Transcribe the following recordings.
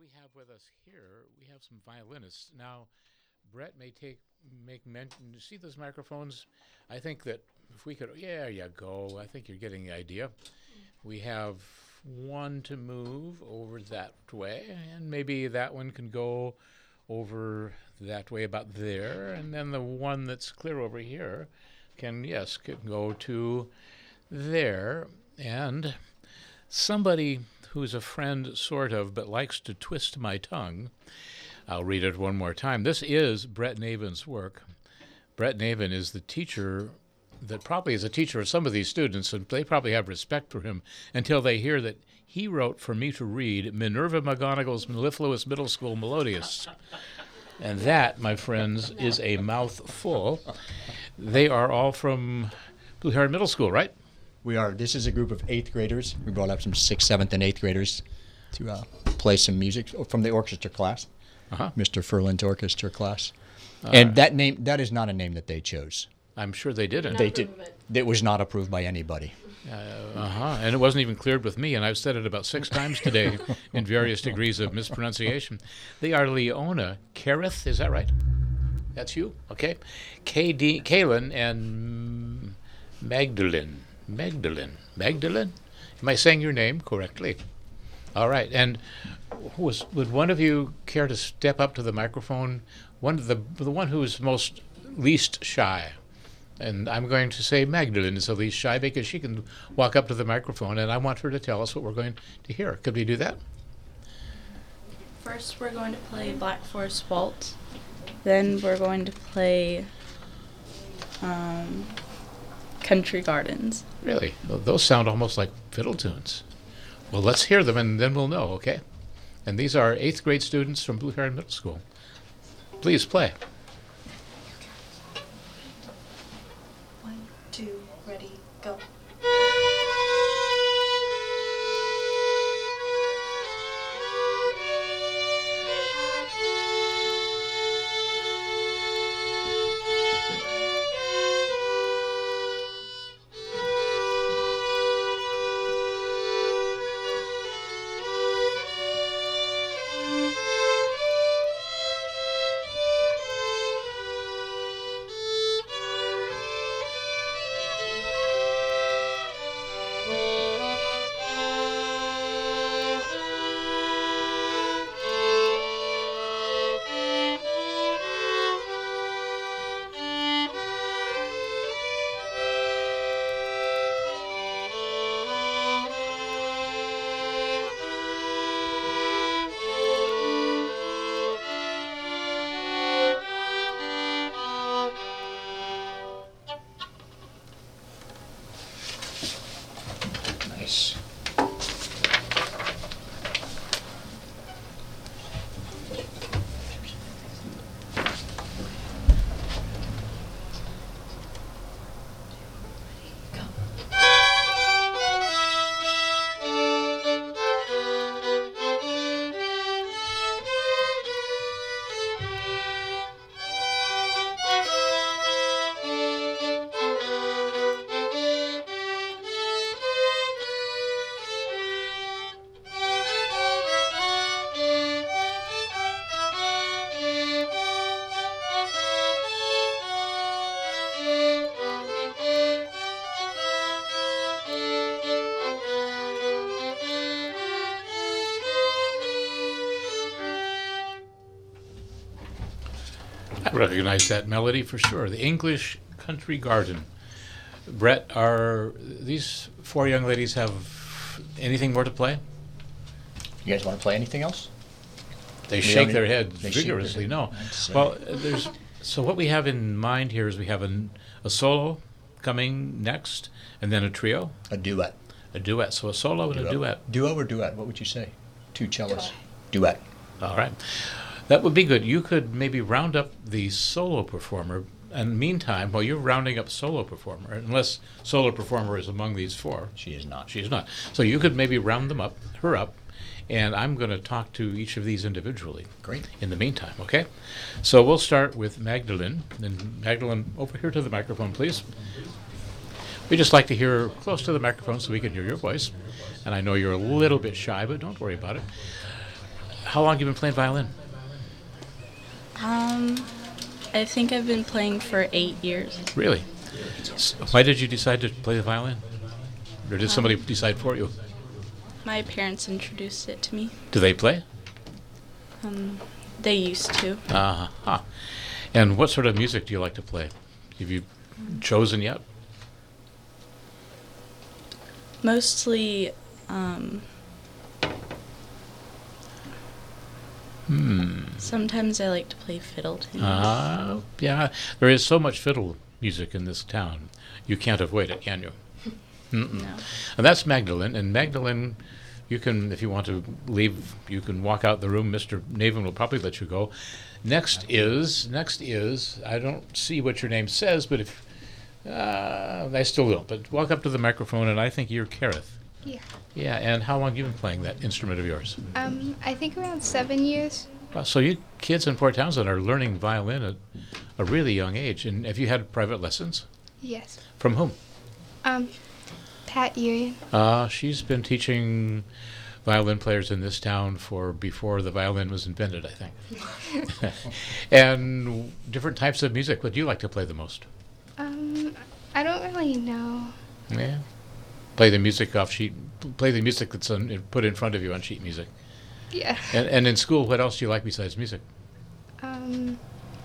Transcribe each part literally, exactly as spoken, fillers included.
we have with us here, we have some violinists. Now, Brett may take make mention. You see those microphones? I think that if we could, yeah, there you go. I think you're getting the idea. We have one to move over that way, and maybe that one can go over that way about there, and then the one that's clear over here can, yes, can go to there. And somebody who's a friend, sort of, but likes to twist my tongue, I'll read it one more time. This is Brett Naven's work. Brett Naven is the teacher that probably is a teacher of some of these students, and they probably have respect for him until they hear that he wrote for me to read Minerva McGonagall's Mellifluous Middle School Melodious. And that, my friends, is a mouthful. They are all from Blue Heron Middle School, right? We are. This is a group of eighth graders. We brought up some sixth, seventh, and eighth graders to uh, play some music from the orchestra class, Uh-huh. Mister Furlan's orchestra class. Uh, and that name, that is not a name that they chose. I'm sure they didn't. They did. It was not approved by anybody. Uh, uh-huh. And it wasn't even cleared with me, and I've said it about six times today in various degrees of mispronunciation. They are Leona Kareth, is that right? That's you? Okay. K D, Kaylin and Magdalene. Magdalene. Magdalene? Am I saying your name correctly? All right. And was, would one of you care to step up to the microphone? One of the the one who is most least shy. And I'm going to say Magdalene is the least shy because she can walk up to the microphone, and I want her to tell us what we're going to hear. Could we do that? First, we're going to play Black Forest Waltz. Then we're going to play um, Country Gardens. Really? Well, those sound almost like fiddle tunes. Well, let's hear them, and then we'll know, okay? And these are eighth grade students from Blue Heron Middle School. Please play. One, two, ready, go. Nice. I recognize that melody for sure. The English Country Garden. Brett, are these four young ladies have anything more to play? You guys want to play anything else? They We shake already- their heads they shake their vigorously. head. No. I'd say. Well, uh, there's so what we have in mind here is we have an, a solo coming next, and then a trio, A duet. a duet. So a solo and a duet. Duo or duet? What would you say? Two cellists. Duet. All right. That would be good. You could maybe round up the solo performer, and meantime, while you're rounding up solo performer, unless solo performer is among these four, She is not. she's not. So you could maybe round them up, her up, and I'm going to talk to each of these individually. Great. In the meantime, okay? So we'll start with Magdalene. And Magdalene, over here to the microphone, please. We just like to hear close to the microphone so we can hear your voice. And I know you're a little bit shy, but don't worry about it. how long have you been playing violin? Um, I think I've been playing for eight years. Really? S- Why did you decide to play the violin? Or did somebody decide for you? My parents introduced it to me. Do they play? Um, they used to. Uh-huh. And what sort of music do you like to play? Have you chosen yet? Mostly, um, Hmm. sometimes I like to play fiddle tunes. Uh, yeah, there is so much fiddle music in this town. You can't avoid it, can you? Mm-mm. No. And that's Magdalene. And Magdalene, you can, if you want to leave, you can walk out the room. Mister Navin will probably let you go. Next is, next is, I don't see what your name says, but if, uh, I still don't. But walk up to the microphone, and I think you're Kareth. Yeah. Yeah, and how long have you been playing that instrument of yours? Um, I think around seven years. Well, so you kids in Port Townsend are learning violin at a really young age. And have you had private lessons? Yes. From whom? Um, Pat Urian. Uh, she's been teaching violin players in this town for before the violin was invented, I think. And different types of music. What do you like to play the most? Um, I don't really know. Yeah. Play the music off sheet. Play the music that's on, put in front of you on sheet music. Yeah. And, and in school, what else do you like besides music? Um,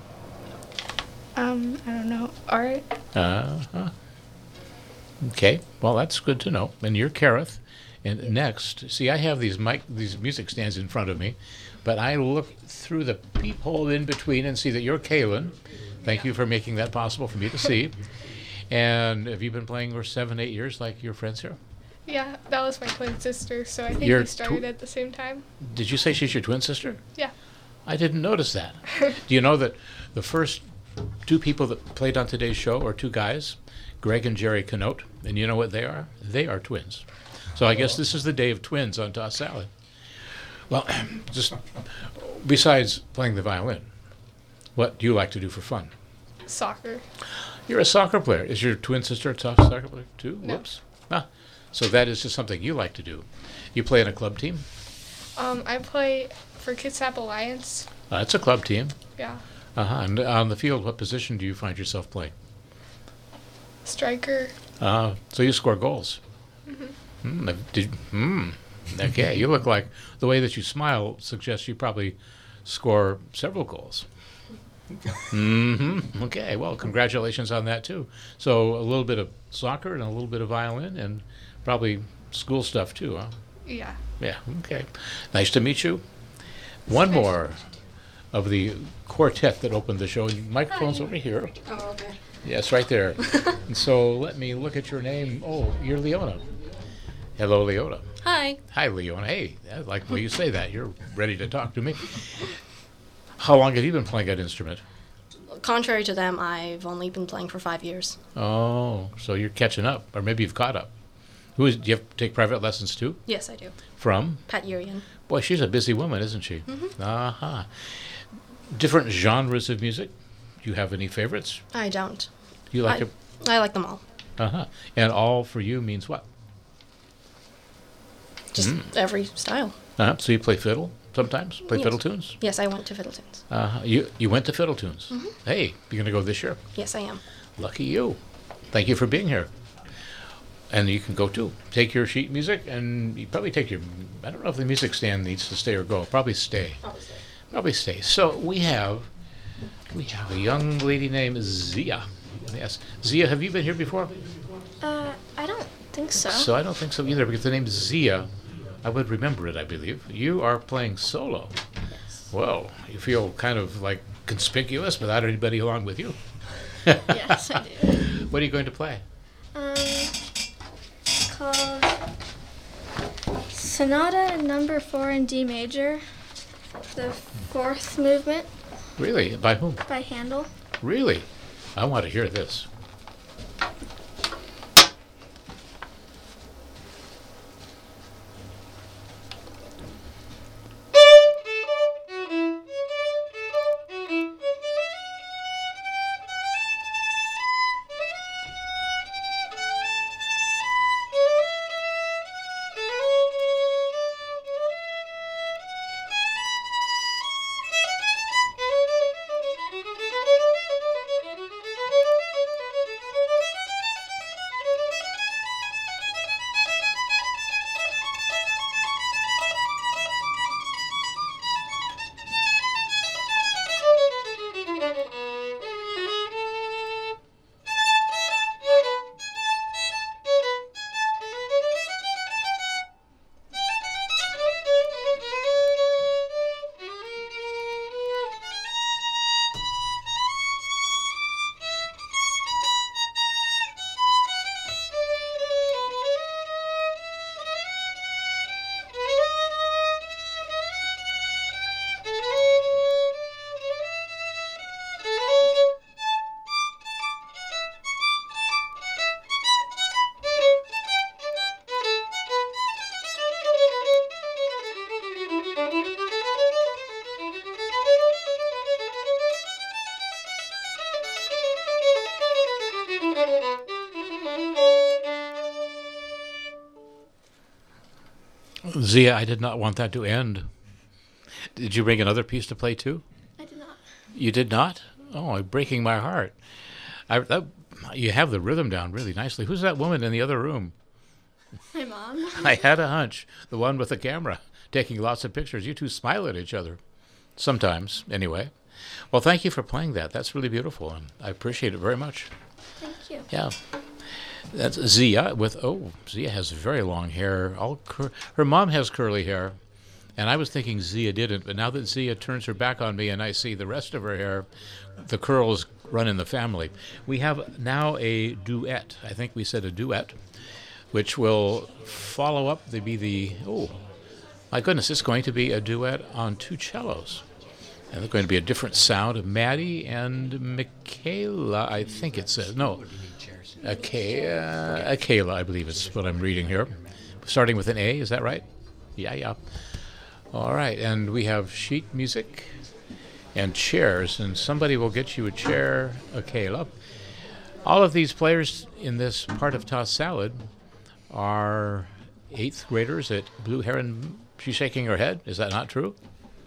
um, I don't know. Art. Uh-huh. Okay, well, that's good to know. And you're Kareth. And next, see, I have these mic, these music stands in front of me, but I look through the peephole in between and see that you're Kaylin. Thank you for making that possible for me to see. And have you been playing for seven, eight years like your friends here? Yeah, that was my twin sister, so I think Your we tw- started at the same time. Did you say she's your twin sister? Yeah. I didn't notice that. Do you know that the first two people that played on today's show are two guys, Greg and Jerry Canote, and you know what they are? They are twins. So I guess this is the day of twins on Toss Salad. Well, just besides playing the violin, what do you like to do for fun? Soccer. You're a soccer player. Is your twin sister a soc- soccer player too? No. Whoops. Ah, so that is just something you like to do. You play in a club team? Um, I play for Kitsap Alliance. Uh, it's a club team. Yeah. Uh-huh. And on the field, what position do you find yourself playing? Striker. Uh, so you score goals. Mm-hmm. Mm, did, mm, okay, you look like the way that you smile suggests you probably score several goals. Mm-hmm. Okay, well, congratulations on that too. So a little bit of soccer and a little bit of violin and probably school stuff too, huh? Yeah. Yeah, okay. Nice to meet you. One more of the quartet that opened the show. Microphone's over here. Oh, okay. Yes, right there. And so let me look at your name. Oh, you're Leona. Hello, Leona. Hi. Hi, Leona. Hey, I like the way you say that. You're ready to talk to me. How long have you been playing that instrument? Contrary to them, I've only been playing for five years. Oh, so you're catching up, or maybe you've caught up. Who is? Do you have to take private lessons too? Yes, I do. From? Pat Urian. Boy, she's a busy woman, isn't she? Mhm. Uh-huh. Different genres of music. Do you have any favorites? I don't. You like I, it? I like them all. Uh-huh. And all for you means what? Just Mm. every style. Uh-huh. So you play fiddle sometimes? Play Yes. fiddle tunes? Yes, I went to Fiddle Tunes. Uh-huh. You, you went to fiddle tunes? Mhm. Hey, you're going to go this year? Yes, I am. Lucky you. Thank you for being here. And you can go too. Take your sheet music and you probably take your, I don't know if the music stand needs to stay or go. Probably stay. Probably stay. So we have, we have a young lady named Zia. Yes. Zia, have you been here before? Uh, I don't think so. So I don't think so either because the name Zia, I would remember it, I believe. You are playing solo. Whoa. You feel kind of like conspicuous without anybody along with you. Yes, I do. What are you going to play? Um, it's called Sonata Number Four in D Major, the fourth movement Really? By whom? by Handel. Really? I want to hear this. Zia, I did not want that to end. Did you bring another piece to play too? I did not. You did not? Oh, breaking my heart. I, that, you have the rhythm down really nicely. Who's that woman in the other room? My mom. I had a hunch. The one with the camera, taking lots of pictures. You two smile at each other. Sometimes, anyway. Well, thank you for playing that. That's really beautiful, and I appreciate it very much. Thank you. Yeah. That's Zia with, oh, Zia has very long hair. All cur- her mom has curly hair, and I was thinking Zia didn't, but now that Zia turns her back on me and I see the rest of her hair, the curls run in the family. We have now a duet. I think we said a duet, which will follow up to be the, oh, my goodness, it's going to be a duet on two cellos. And they're going to be a different sound of Maddie and Michaela, I think it says. No, Akela, Akela, I believe is what I'm reading here. Starting with an A, is that right? Yeah, yeah. All right, and we have sheet music and chairs, and somebody will get you a chair, Akela. All of these players in this part of Tossed Salad are eighth graders at Blue Heron. She's shaking her head. Is that not true?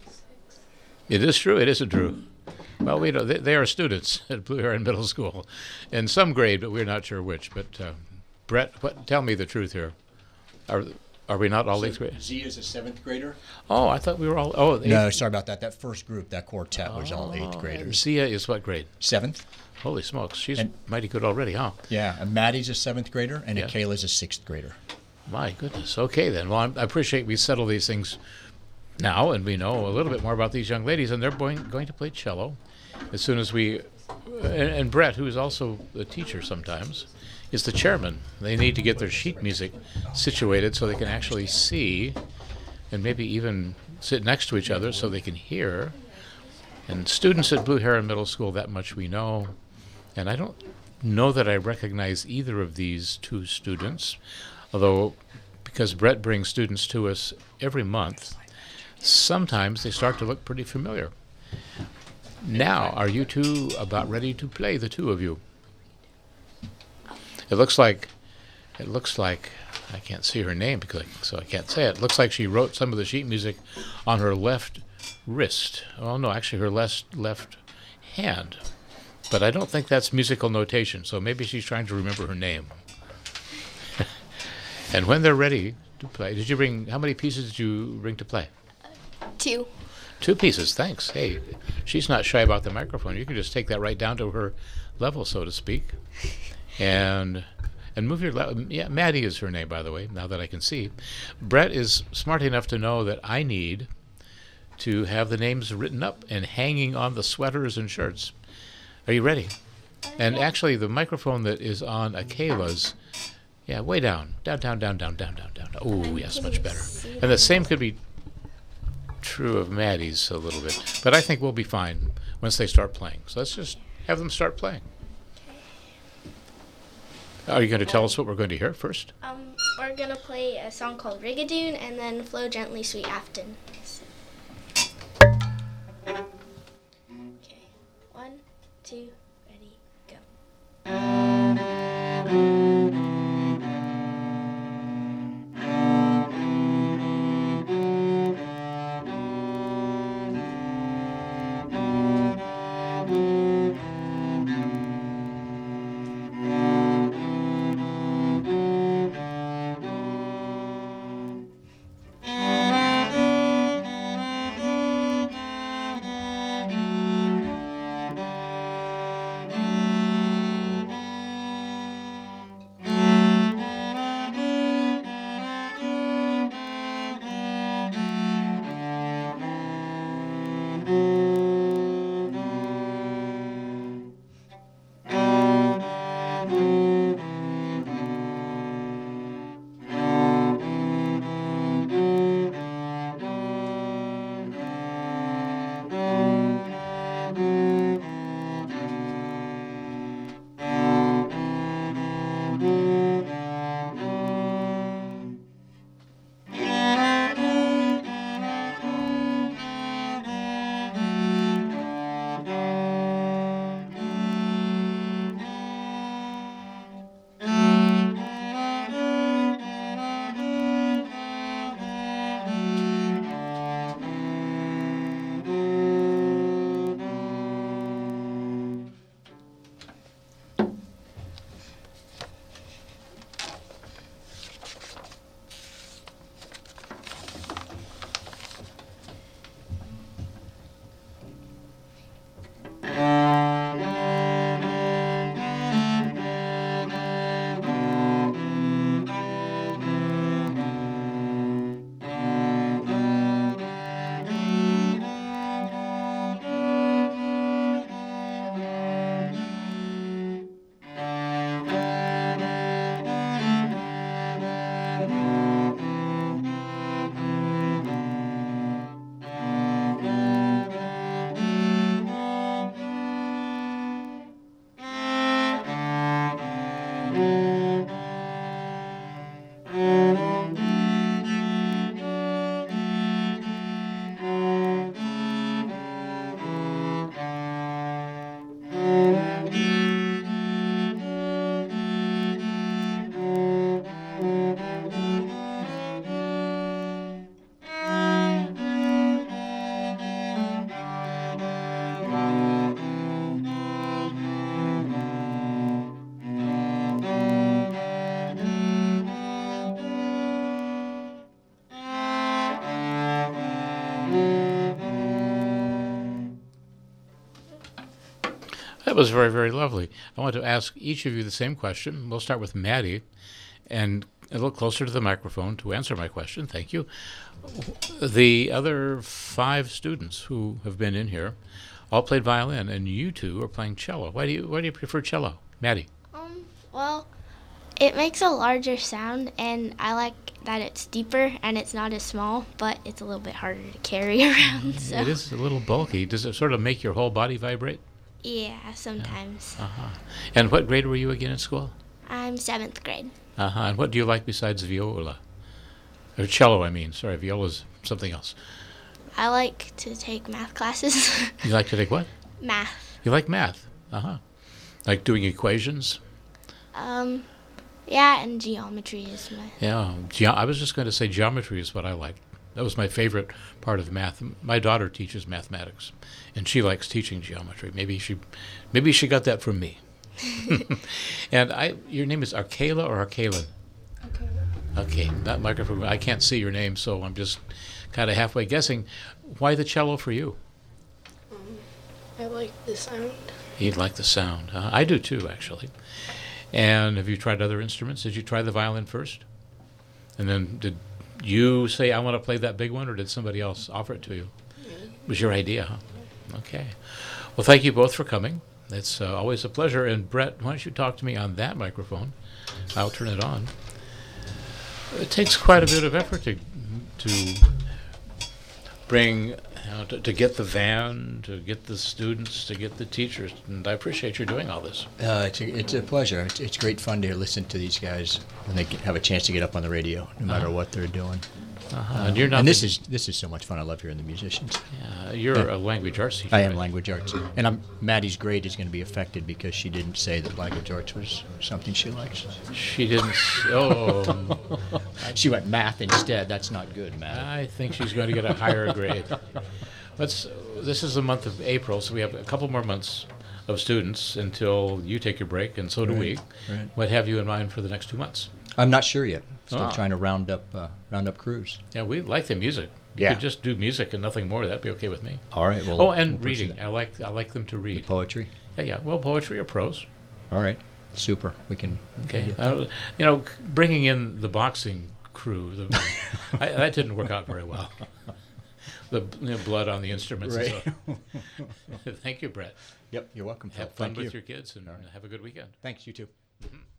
It is true. It isn't true. Well, we know they, they are students at Blue Heron Middle School, in some grade, but we're not sure which. But uh, Brett, what, tell me the truth here. Are are we not all So eighth graders? Z is a seventh grader? Oh, I thought we were all. Oh, No, eighth- sorry about that. That first group, that quartet, was all eighth Oh, graders. Zia is what grade? Seventh? Holy smokes, she's And- mighty good already, huh? Yeah, and Maddie's a seventh grader, and Yeah. Akela's a sixth grader. My goodness. Okay, then. Well, I'm, I appreciate we settle these things now, and we know a little bit more about these young ladies, and they're going, going to play cello as soon as we. And, and Brett, who is also a teacher sometimes, is the chairman. They need to get their sheet music situated so they can actually see, and maybe even sit next to each other so they can hear. And students at Blue Heron Middle School, that much we know. And I don't know that I recognize either of these two students, although because Brett brings students to us every month, sometimes they start to look pretty familiar. Now, are you two about ready to play, the two of you? It looks like, it looks like, I can't see her name because I, so I can't say it. It looks like she wrote some of the sheet music on her left wrist. Oh no, actually her left left hand. But I don't think that's musical notation, so maybe she's trying to remember her name. And when they're ready to play, did you bring, how many pieces did you bring to play? Two. Two pieces, thanks. Hey, she's not shy about the microphone. You can just take that right down to her level, so to speak. And and move your, le- yeah, Maddie is her name, by the way, now that I can see. Brett is smart enough to know that I need to have the names written up and hanging on the sweaters and shirts. Are you ready? And actually, the microphone that is on Akela's, yeah, way down, down, down, down, down, down, down, down. Oh, yes, much better. And the same could be true of Maddie's a little bit, but I think we'll be fine once they start playing. So let's just have them start playing. Are you going to tell us what we're going to hear first? Um, we're gonna play a song called Rigadoon and then Flow Gently, Sweet Afton. Okay, one, two, ready, go. That was very, very lovely. I want to ask each of you the same question. We'll start with Maddie, and a little closer to the microphone to answer my question. Thank you. The other five students who have been in here all played violin, and you two are playing cello. Why do you Why do you prefer cello, Maddie? Um, well, it makes a larger sound, and I like that it's deeper and it's not as small, but it's a little bit harder to carry around. So. It is a little bulky. Does it sort of make your whole body vibrate? Yeah, sometimes. Yeah. Uh-huh. And what grade were you again in school? I'm seventh grade. Uh-huh. And what do you like besides viola? Or cello, I mean. Sorry, viola's something else. I like to take math classes. You like to take what? Math. You like math? Uh-huh. Like doing equations? Um, yeah, and geometry is my... Yeah. Ge- I was just going to say geometry is what I like. That was my favorite part of math. My daughter teaches mathematics, and she likes teaching geometry. Maybe she, maybe she got that from me. And I, your name is Arcala or Arcalen? Okay. Okay, that microphone. I can't see your name, so I'm just kind of halfway guessing. Why the cello for you? Um, I like the sound. You'd like the sound. Huh? I do too, actually. And have you tried other instruments? Did you try the violin first? And then did you say, I want to play that big one, or did somebody else offer it to you? It was your idea, huh? Okay. Well, thank you both for coming. It's uh, always a pleasure. And Brett, why don't you talk to me on that microphone? I'll turn it on. It takes quite a bit of effort to to bring, you know, to, to get the van, to get the students, to get the teachers, and I appreciate you doing all this. Uh, it's, a, it's a pleasure. It's, it's great fun to listen to these guys when they get- have a chance to get up on the radio, no matter Uh-huh. what they're doing. Uh-huh. And you're not and this the- is this is so much fun. I love hearing the musicians. Yeah, you're a language arts teacher. I am right? language arts, and I'm Maddie's grade is going to be affected because she didn't say that language arts was something she likes. She didn't. s- Oh, She went math instead. That's not good, Matt. I think she's going to get a higher grade. Let's. This is the month of April, so we have a couple more months of students until you take your break, and so do we. Right, right. What have you in mind for the next two months? I'm not sure yet. Still Ah. trying to round up uh, round up crews. Yeah, we like the music. You Yeah. could just do music and nothing more. That'd be okay with me. All right. Well. Oh, and we'll pursue reading. that. I like. I like them to The read. poetry. Yeah, yeah. Well, poetry or prose. All right. Super. We can. Okay. get Uh, you know, c- bringing in the boxing crew, the, I, that didn't work out very well. The you know, blood on the instruments. and Right. stuff. Thank you, Brett. Yep. You're welcome. Phil. Have fun Thank with you. your kids and have a good weekend. Thanks. You too. Mhm.